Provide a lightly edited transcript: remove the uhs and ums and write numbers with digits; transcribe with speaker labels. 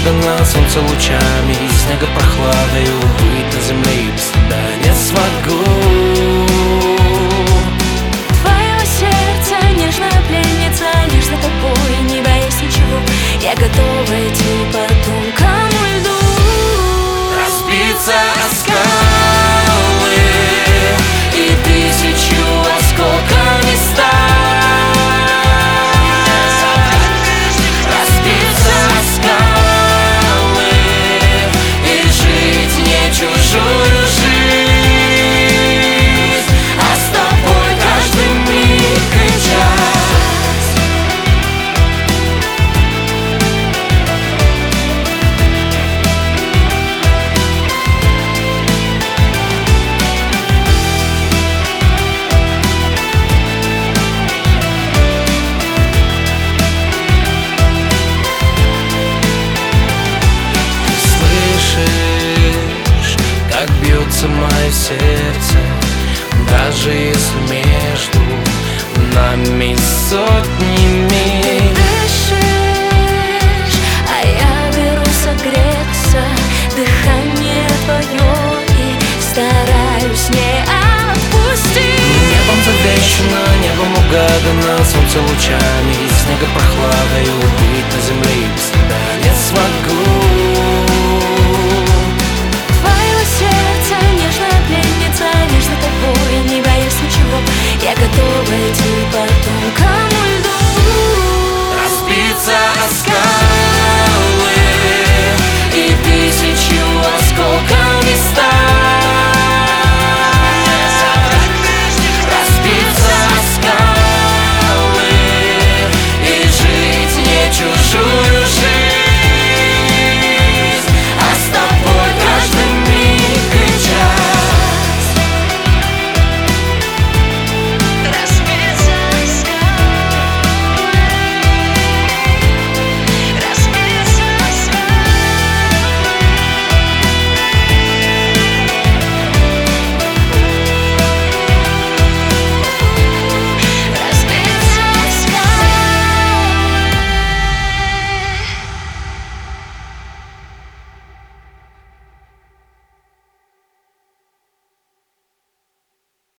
Speaker 1: угадано солнце лучами и снега прохладою. Быть на земле без тебя не смогу.
Speaker 2: Твое сердце нежная пленница, лишь за тобой, не боясь ничего. Я готова идти по тонкому льду,
Speaker 1: Разбиться о скалы и тысячу осколками стать. Разбиться о скалы и жить не чужую жизнь, а с тобой каждый миг и час. Как бьется мое сердце, даже если между нами сотни миль.
Speaker 2: дышишь, а я беру согреться. Дыхание твое и стараюсь не отпустить.
Speaker 1: Небом завещано, небом угадано солнце лучами и снега прохладою.